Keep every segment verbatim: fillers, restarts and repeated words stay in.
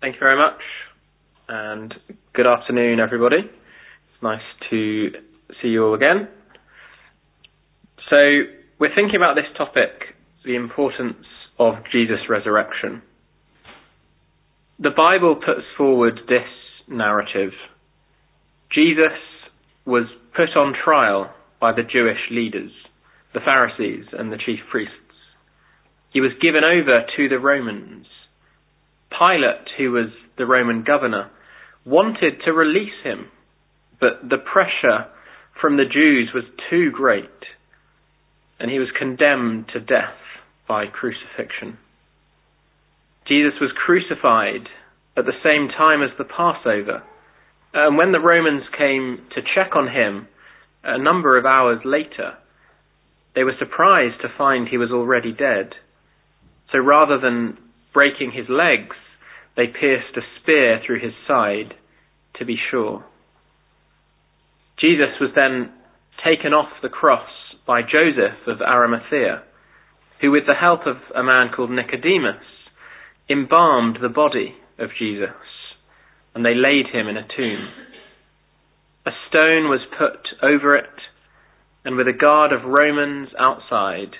Thank you very much, and good afternoon, everybody. It's nice to see you all again. So, we're thinking about this topic, the importance of Jesus' resurrection. The Bible puts forward this narrative. Jesus was put on trial by the Jewish leaders, the Pharisees and the chief priests. He was given over to the Romans. Pilate, who was the Roman governor, wanted to release him, but the pressure from the Jews was too great, and he was condemned to death by crucifixion. Jesus was crucified at the same time as the Passover, and when the Romans came to check on him a number of hours later, they were surprised to find he was already dead. So rather than breaking his legs, they pierced a spear through his side to be sure. Jesus was then taken off the cross by Joseph of Arimathea, who with the help of a man called Nicodemus embalmed the body of Jesus, and they laid him in a tomb. A stone was put over it, and with a guard of Romans outside.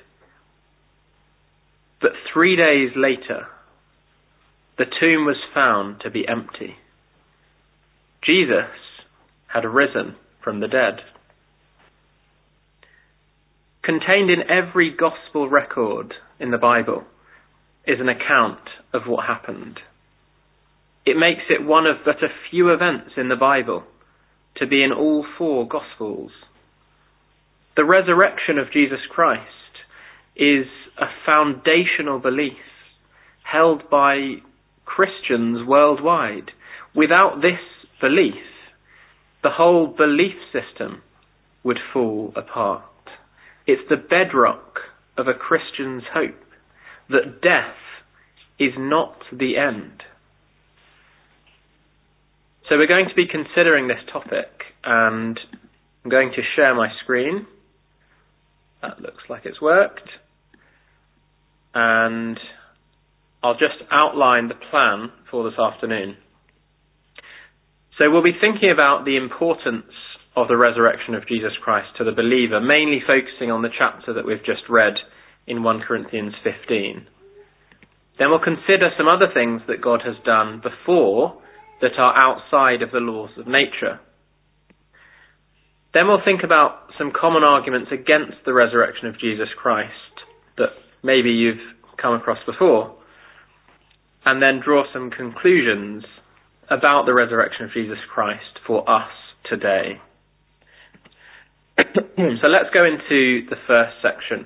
But three days later, the tomb was found to be empty. Jesus had risen from the dead. Contained in every gospel record in the Bible is an account of what happened. It makes it one of but a few events in the Bible to be in all four gospels. The resurrection of Jesus Christ is a foundational belief held by Christians worldwide. Without this belief, the whole belief system would fall apart. It's the bedrock of a Christian's hope that death is not the end. So we're going to be considering this topic, and I'm going to share my screen. That looks like it's worked. And I'll just outline the plan for this afternoon. So we'll be thinking about the importance of the resurrection of Jesus Christ to the believer, mainly focusing on the chapter that we've just read in First Corinthians fifteen. Then we'll consider some other things that God has done before that are outside of the laws of nature. Then we'll think about some common arguments against the resurrection of Jesus Christ that maybe you've come across before, and then draw some conclusions about the resurrection of Jesus Christ for us today. So let's go into the first section.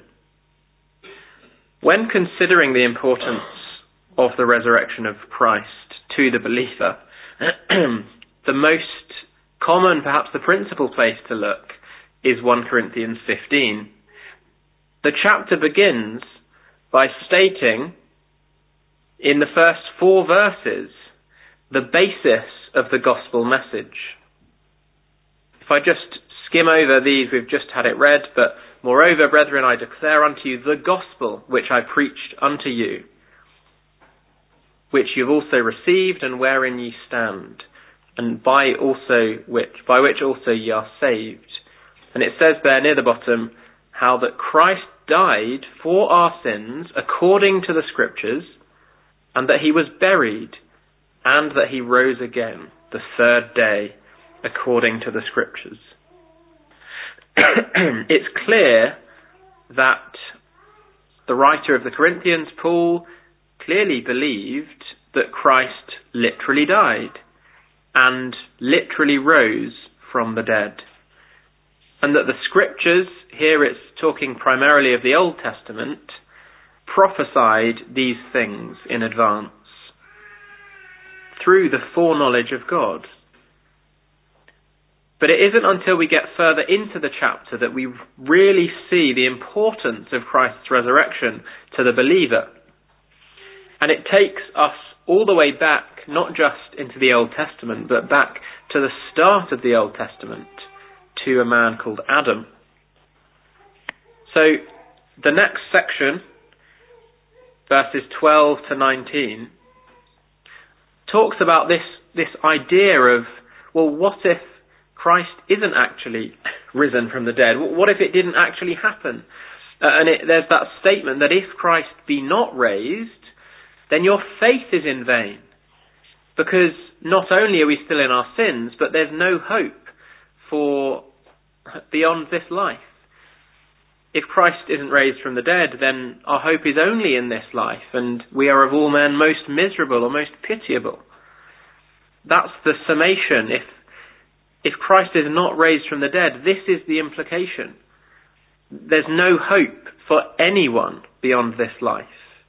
When considering the importance of the resurrection of Christ to the believer, the most common, perhaps the principal place to look, is First Corinthians fifteen. The chapter begins by stating in the first four verses the basis of the gospel message. If I just skim over these, we've just had it read, but moreover, brethren, I declare unto you the gospel which I preached unto you, which you've also received and wherein ye stand, and by also which by which also ye are saved. And it says there near the bottom how that Christ died for our sins according to the Scriptures, and that he was buried, and that he rose again the third day according to the Scriptures. It's clear that the writer of the Corinthians, Paul, clearly believed that Christ literally died and literally rose from the dead. And that the Scriptures, here it's talking primarily of the Old Testament, prophesied these things in advance through the foreknowledge of God. But it isn't until we get further into the chapter that we really see the importance of Christ's resurrection to the believer. And it takes us all the way back, not just into the Old Testament, but back to the start of the Old Testament, to a man called Adam. So the next section, verses twelve to nineteen, talks about this, this idea of, well, what if Christ isn't actually risen from the dead? What if it didn't actually happen? Uh, and it, there's that statement that if Christ be not raised, then your faith is in vain. Because not only are we still in our sins, but there's no hope for beyond this life. If Christ isn't raised from the dead, then our hope is only in this life, and we are of all men most miserable or most pitiable. That's the summation. If if Christ is not raised from the dead, this is the implication. There's no hope for anyone beyond this life.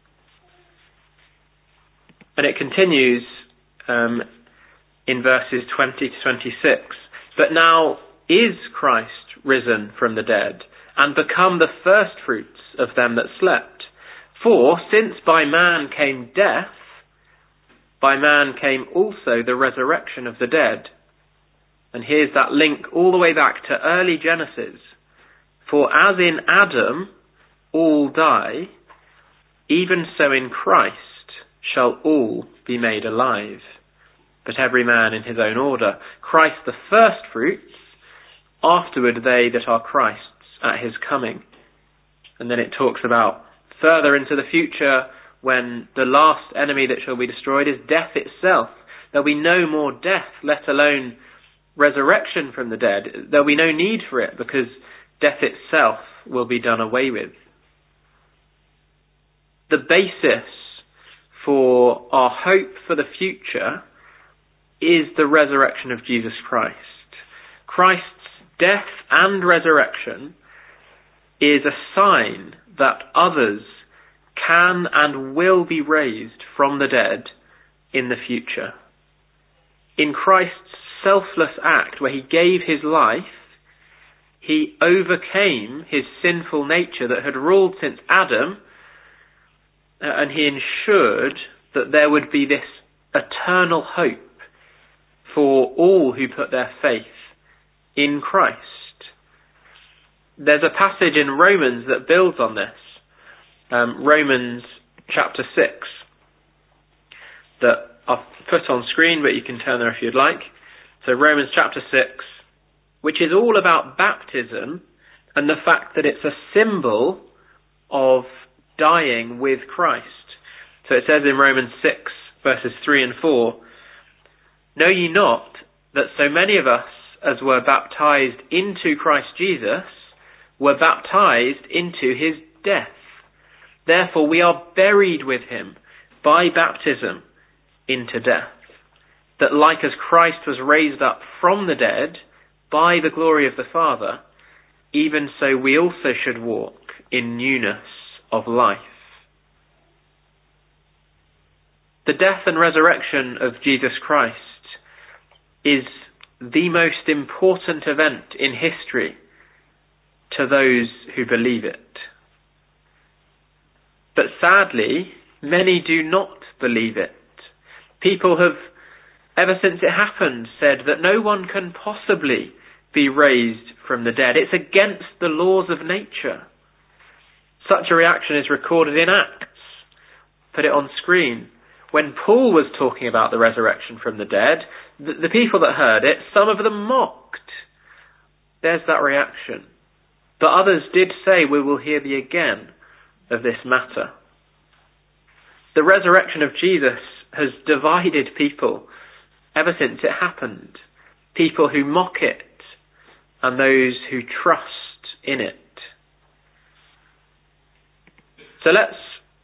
And it continues um, in verses twenty to twenty-six. But now is Christ risen from the dead, and become the firstfruits of them that slept? For since by man came death, by man came also the resurrection of the dead. And here's that link all the way back to early Genesis. For as in Adam all die, even so in Christ shall all be made alive. But every man in his own order. Christ the firstfruits, afterward they that are Christ's at his coming. And then it talks about further into the future, when the last enemy that shall be destroyed is death itself. There'll be no more death, let alone resurrection from the dead. There'll be no need for it, because death itself will be done away with. The basis for our hope for the future is the resurrection of Jesus Christ. Christ's death and resurrection is a sign that others can and will be raised from the dead in the future. In Christ's selfless act, where he gave his life, he overcame his sinful nature that had ruled since Adam, and he ensured that there would be this eternal hope for all who put their faith in Christ. There's a passage in Romans that builds on this. Um, Romans chapter six, that I've put on screen, but you can turn there if you'd like. So Romans chapter six, which is all about baptism and the fact that it's a symbol of dying with Christ. So it says in Romans six, verses three and four, Know ye not that so many of us as were baptized into Christ Jesus were baptized into his death? Therefore we are buried with him by baptism into death, that like as Christ was raised up from the dead by the glory of the Father, even so we also should walk in newness of life. The death and resurrection of Jesus Christ is the most important event in history to those who believe it. But sadly, many do not believe it. People have, ever since it happened, said that no one can possibly be raised from the dead. It's against the laws of nature. Such a reaction is recorded in Acts. Put it on screen. When Paul was talking about the resurrection from the dead, the, the people that heard it, some of them mocked. There's that reaction. But others did say, we will hear thee again of this matter. The resurrection of Jesus has divided people ever since it happened. People who mock it and those who trust in it. So let's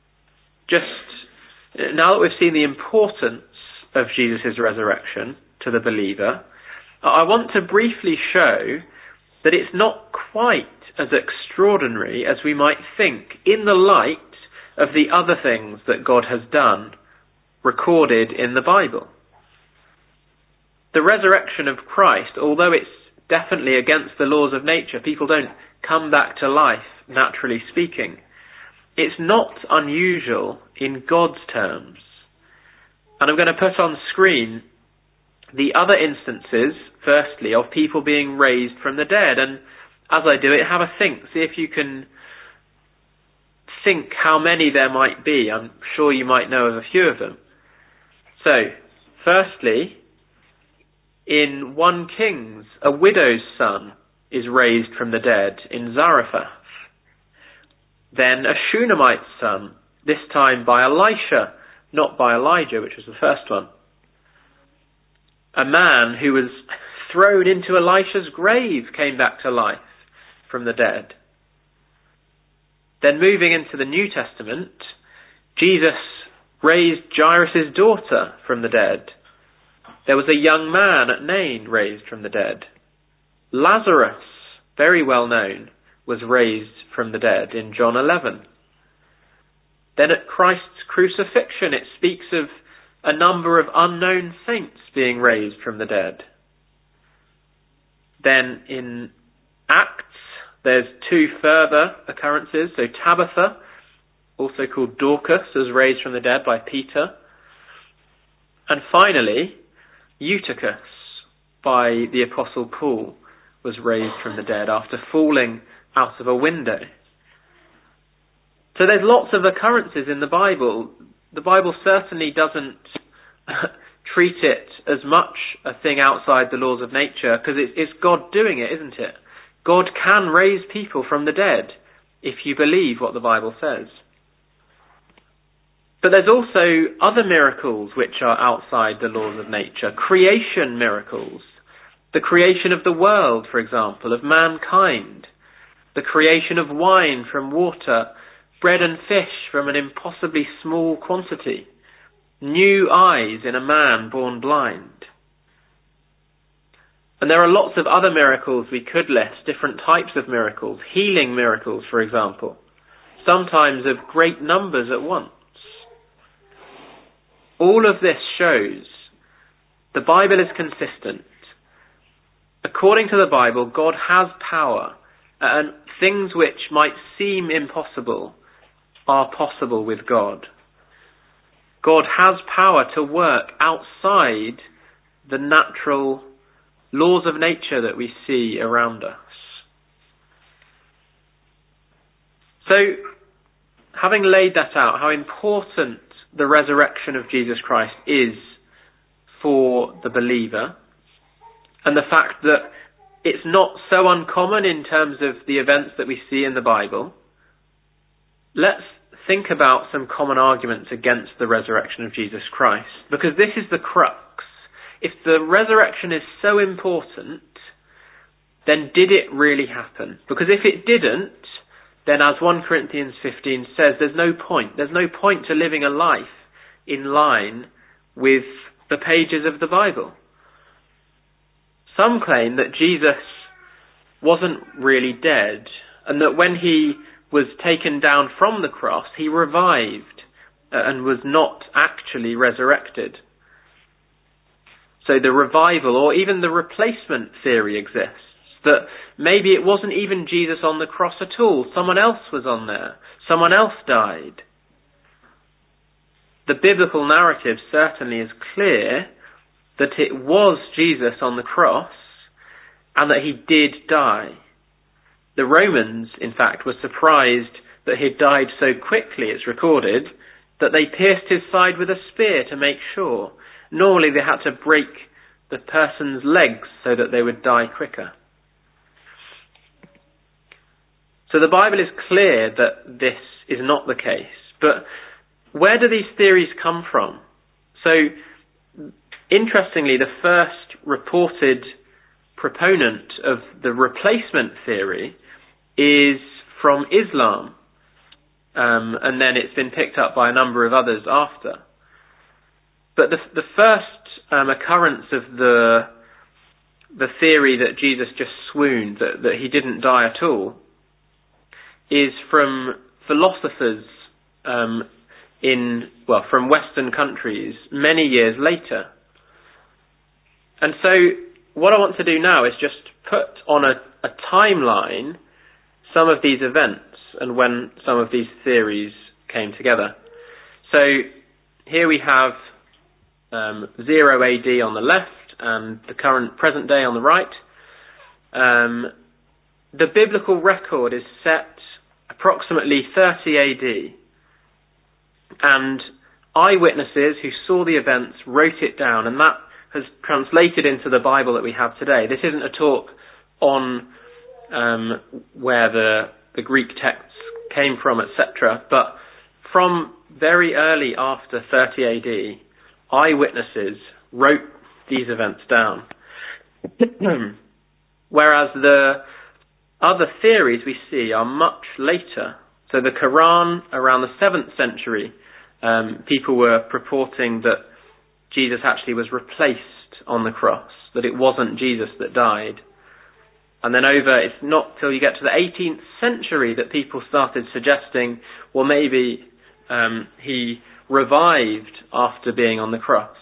just, now that we've seen the importance of Jesus' resurrection to the believer, I want to briefly show that it's not quite as extraordinary as we might think in the light of the other things that God has done recorded in the Bible. The resurrection of Christ, although it's definitely against the laws of nature, people don't come back to life, naturally speaking, it's not unusual in God's terms. And I'm going to put on screen the other instances, firstly, of people being raised from the dead. And as I do it, have a think. See if you can think how many there might be. I'm sure you might know of a few of them. So, Firstly, in First Kings, a widow's son is raised from the dead in Zarephath. Then a Shunammite's son, this time by Elisha, not by Elijah, which was the first one. A man who was thrown into Elisha's grave came back to life from the dead. Then moving into the New Testament, Jesus raised Jairus' daughter from the dead. There was a young man at Nain raised from the dead. Lazarus, very well known, was raised from the dead in John eleven. Then at Christ's crucifixion it speaks of a number of unknown saints being raised from the dead. Then in Acts there's two further occurrences. So Tabitha, also called Dorcas, was raised from the dead by Peter. And finally, Eutychus, by the Apostle Paul, was raised from the dead after falling out of a window. So there's lots of occurrences in the Bible. The Bible certainly doesn't treat it as much a thing outside the laws of nature, because it's, it's God doing it, isn't it? God can raise people from the dead if you believe what the Bible says. But there's also other miracles which are outside the laws of nature. Creation miracles. The creation of the world, for example, of mankind. The creation of wine from water, bread and fish from an impossibly small quantity. New eyes in a man born blind. And there are lots of other miracles we could list, different types of miracles. Healing miracles, for example. Sometimes of great numbers at once. All of this shows the Bible is consistent. According to the Bible, God has power, and things which might seem impossible are possible with God. God has power to work outside the natural laws of nature that we see around us. So, having laid that out, how important the resurrection of Jesus Christ is for the believer, and the fact that it's not so uncommon in terms of the events that we see in the Bible, let's think about some common arguments against the resurrection of Jesus Christ, because this is the crux. If the resurrection is so important, then did it really happen? Because if it didn't, then as First Corinthians fifteen says, there's no point. There's no point to living a life in line with the pages of the Bible. Some claim that Jesus wasn't really dead, and that when he was taken down from the cross, he revived and was not actually resurrected. So the revival, or even the replacement theory exists, that maybe it wasn't even Jesus on the cross at all. Someone else was on there. Someone else died. The biblical narrative certainly is clear that it was Jesus on the cross and that he did die. The Romans, in fact, were surprised that he died so quickly, it's recorded, that they pierced his side with a spear to make sure. Normally they had to break the person's legs so that they would die quicker. So the Bible is clear that this is not the case. But where do these theories come from? So, interestingly, the first reported proponent of the replacement theory is from Islam. Um, and then it's been picked up by a number of others after. But the, the first um, occurrence of the the theory that Jesus just swooned, that, that he didn't die at all, is from philosophers um, in, well, from Western countries many years later. And so what I want to do now is just put on a, a timeline some of these events and when some of these theories came together. So here we have um, zero A D on the left and the current present day on the right. Um, the biblical record is set approximately thirty A D, and eyewitnesses who saw the events wrote it down, and that has translated into the Bible that we have today. This isn't a talk on um, where the, the Greek texts came from, et cetera, but from very early after thirty A D, eyewitnesses wrote these events down. Whereas the other theories we see are much later. So the Quran, around the seventh century, um, people were purporting that Jesus actually was replaced on the cross, that it wasn't Jesus that died. And then over, it's not till you get to the eighteenth century that people started suggesting, well, maybe um, he revived after being on the cross.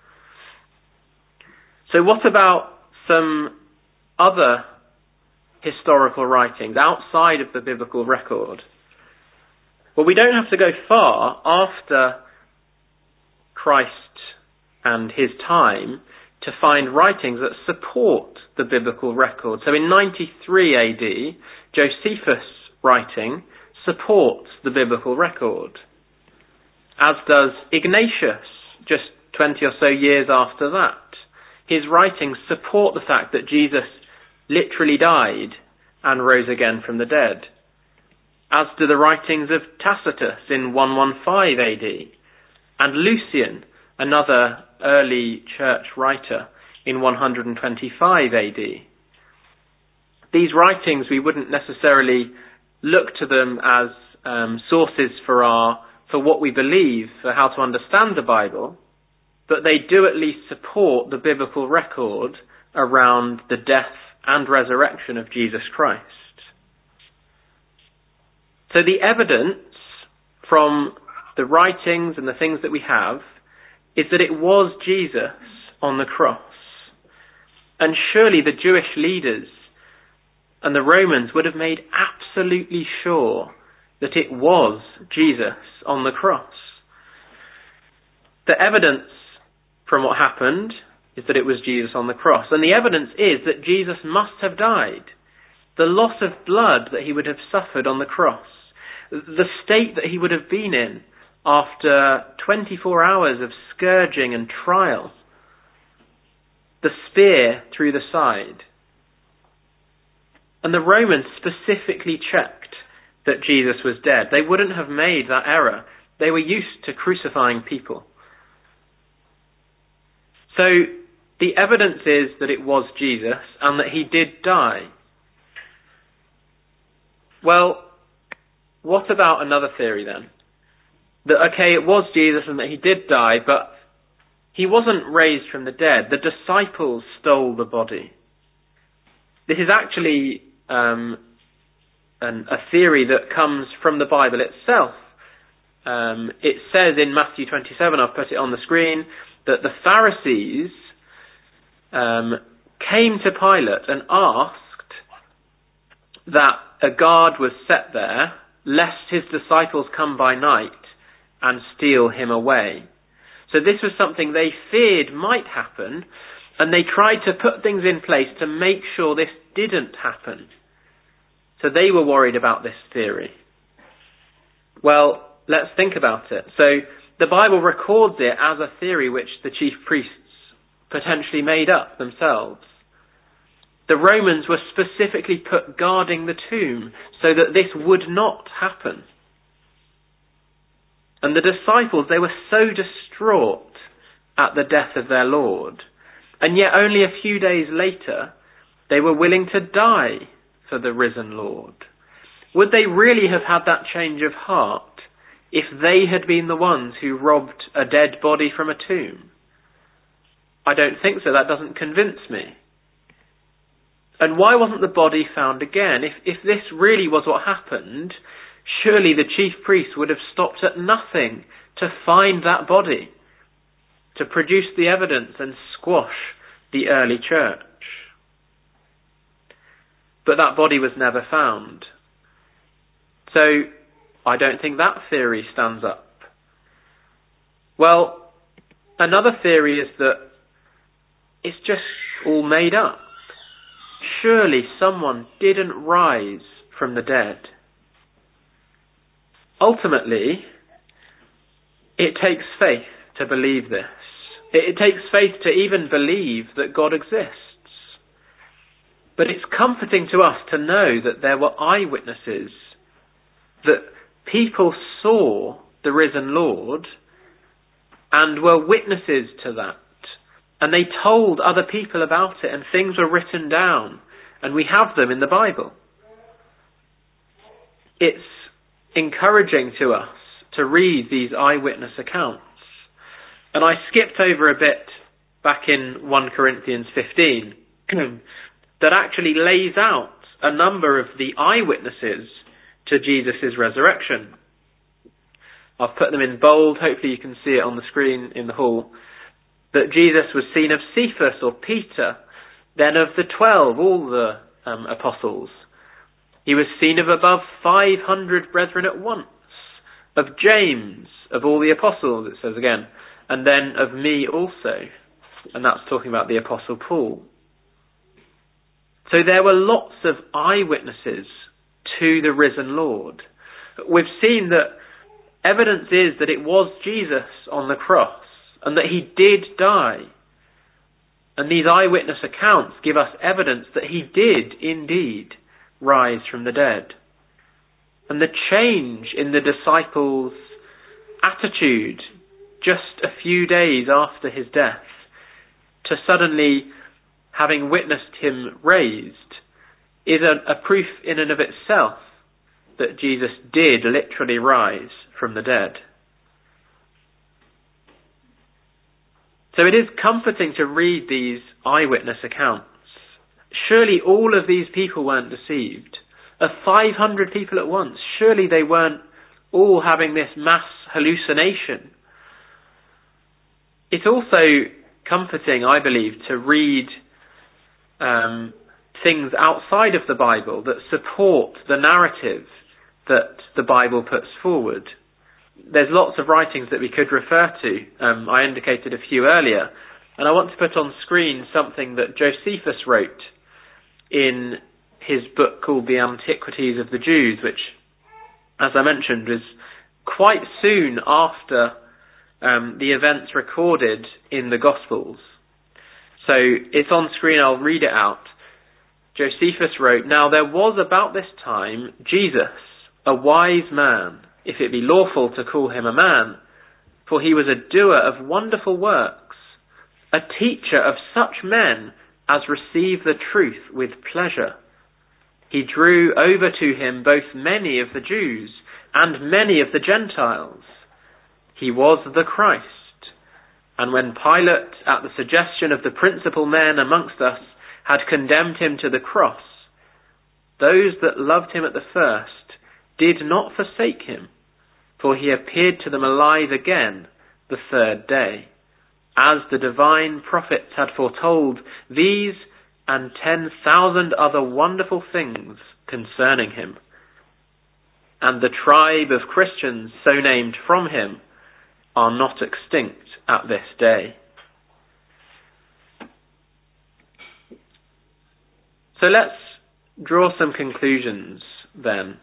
So what about some other historical writings outside of the biblical record? Well, we don't have to go far after Christ and his time to find writings that support the biblical record. So in ninety-three A D, Josephus' writing supports the biblical record, as does Ignatius, just twenty or so years after that. His writings support the fact that Jesus literally died and rose again from the dead, as do the writings of Tacitus in one fifteen A D, and Lucian, another early church writer, in one twenty-five A D. These writings, we wouldn't necessarily look to them as um, sources for our for what we believe, for how to understand the Bible, but they do at least support the biblical record around the death and resurrection of Jesus Christ. So the evidence from the writings and the things that we have is that it was Jesus on the cross. And surely the Jewish leaders and the Romans would have made absolutely sure that it was Jesus on the cross. The evidence from what happened is that it was Jesus on the cross. And the evidence is that Jesus must have died. The loss of blood that he would have suffered on the cross, the state that he would have been in after twenty-four hours of scourging and trial, the spear through the side. And the Romans specifically checked that Jesus was dead. They wouldn't have made that error. They were used to crucifying people. So the evidence is that it was Jesus and that he did die. Well, what about another theory then? That, okay, it was Jesus and that he did die, but he wasn't raised from the dead. The disciples stole the body. This is actually um, an, a theory that comes from the Bible itself. Um, it says in Matthew twenty-seven, I've put it on the screen, that the Pharisees um, came to Pilate and asked that a guard was set there, lest his disciples come by night and steal him away. So this was something they feared might happen, and they tried to put things in place to make sure this didn't happen. So they were worried about this theory. Well, let's think about it. So the Bible records it as a theory which the chief priests potentially made up themselves. The Romans were specifically put guarding the tomb so that this would not happen. And the disciples, they were so distraught at the death of their Lord. And yet only a few days later, they were willing to die for the risen Lord. Would they really have had that change of heart if they had been the ones who robbed a dead body from a tomb? I don't think so. That doesn't convince me. And why wasn't the body found again? If, if this really was what happened, surely the chief priests would have stopped at nothing to find that body, to produce the evidence and squash the early church. But that body was never found. So I don't think that theory stands up. Well, another theory is that it's just all made up. Surely someone didn't rise from the dead. Ultimately, It takes faith to believe this. It, it takes faith to even believe that God exists. But it's comforting to us to know that there were eyewitnesses, that people saw the risen Lord and were witnesses to that. And they told other people about it, and things were written down, and we have them in the Bible. It's encouraging to us to read these eyewitness accounts. And I skipped over a bit back in First Corinthians fifteen that actually lays out a number of the eyewitnesses to Jesus' resurrection. I've put them in bold, hopefully you can see it on the screen in the hall, that Jesus was seen of Cephas or Peter, then of the twelve, all the um, apostles. He was seen of above five hundred brethren at once, of James, of all the apostles, it says again, and then of me also. And that's talking about the Apostle Paul. So there were lots of eyewitnesses to the risen Lord. We've seen that evidence is that it was Jesus on the cross and that he did die. And these eyewitness accounts give us evidence that he did indeed rise from the dead. And the change in the disciples' attitude just a few days after his death to suddenly having witnessed him raised is a, a proof in and of itself that Jesus did literally rise from the dead. So it is comforting to read these eyewitness accounts. Surely all of these people weren't deceived. Of five hundred people at once, surely they weren't all having this mass hallucination. It's also comforting, I believe, to read um, things outside of the Bible that support the narrative that the Bible puts forward. There's lots of writings that we could refer to. Um, I indicated a few earlier. And I want to put on screen something that Josephus wrote in his book called The Antiquities of the Jews, which, as I mentioned, was quite soon after um, the events recorded in the Gospels. So it's on screen, I'll read it out. Josephus wrote, "Now there was about this time Jesus, a wise man, if it be lawful to call him a man, for he was a doer of wonderful works, a teacher of such men as receive the truth with pleasure. He drew over to him both many of the Jews and many of the Gentiles. He was the Christ. And when Pilate, at the suggestion of the principal men amongst us, had condemned him to the cross, those that loved him at the first did not forsake him, for he appeared to them alive again the third day, as the divine prophets had foretold these and ten thousand other wonderful things concerning him. And the tribe of Christians so named from him are not extinct at this day." So let's draw some conclusions then.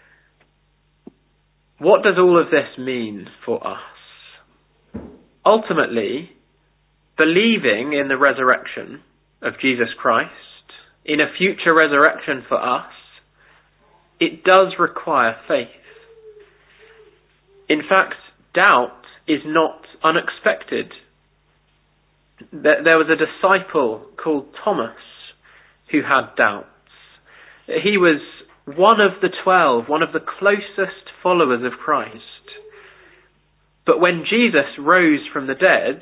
What does all of this mean for us? Ultimately, believing in the resurrection of Jesus Christ, in a future resurrection for us, it does require faith. In fact, doubt is not unexpected. There was a disciple called Thomas who had doubts. He was one of the twelve, one of the closest followers of Christ. But when Jesus rose from the dead,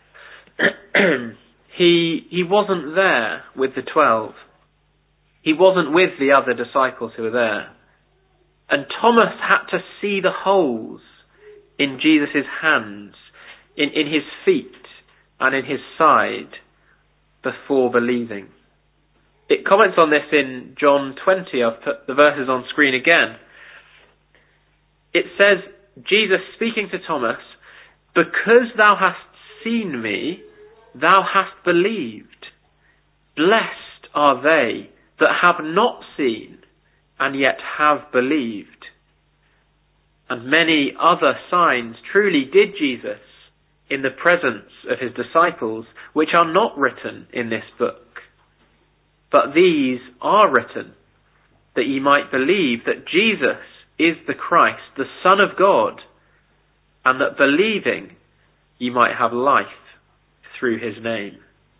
he, he wasn't there with the twelve. He wasn't with the other disciples who were there. And Thomas had to see the holes in Jesus' hands, in, in his feet, and in his side before believing. It comments on this in John twenty. I've put the verses on screen again. It says, Jesus speaking to Thomas, "Because thou hast seen me, thou hast believed. Blessed are they that have not seen and yet have believed." and many other signs truly did Jesus in the presence of his disciples, which are not written in this book. But these are written, that ye might believe that Jesus is the Christ, the Son of God, and that believing ye might have life through his name.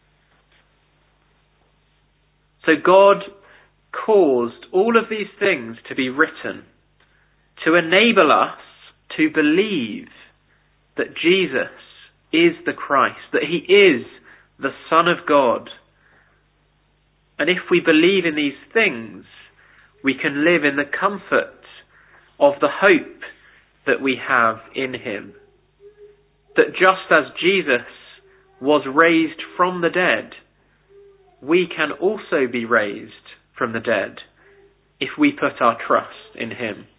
So God caused all of these things to be written to enable us to believe that Jesus is the Christ, that he is the Son of God. And if we believe in these things, we can live in the comfort of the hope that we have in him. That just as Jesus was raised from the dead, we can also be raised from the dead if we put our trust in him.